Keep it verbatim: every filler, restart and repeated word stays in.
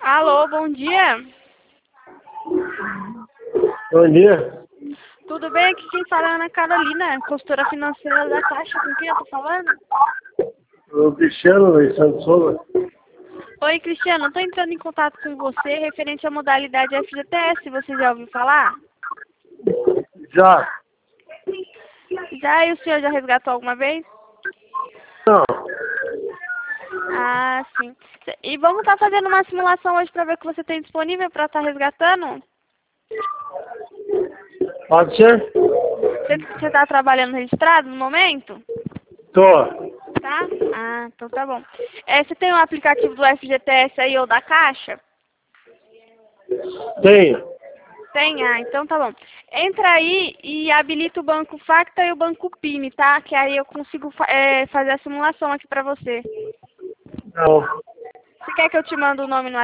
Alô, bom dia. Bom dia. Tudo bem? Aqui quem fala é Ana Carolina, consultora financeira da Caixa. Com quem eu tô falando? O Cristiano e Santos Souza. Oi, Cristiano. Estou entrando em contato com você referente à modalidade F G T S. Você já ouviu falar? Já? Já? E o senhor já resgatou alguma vez? Não. Ah, sim. E vamos estar fazendo uma simulação hoje para ver o que você tem disponível para estar resgatando? Pode ser? Você está trabalhando registrado no momento? Tô. Tá? Ah, então tá bom. É, você tem o aplicativo do F G T S aí ou da Caixa? Tenho. Tem? Ah, então tá bom. Entra aí e habilita o banco Facta e o banco Pini, tá? Que aí eu consigo fa é, fazer a simulação aqui pra você. Não. Você quer que eu te mande o nome no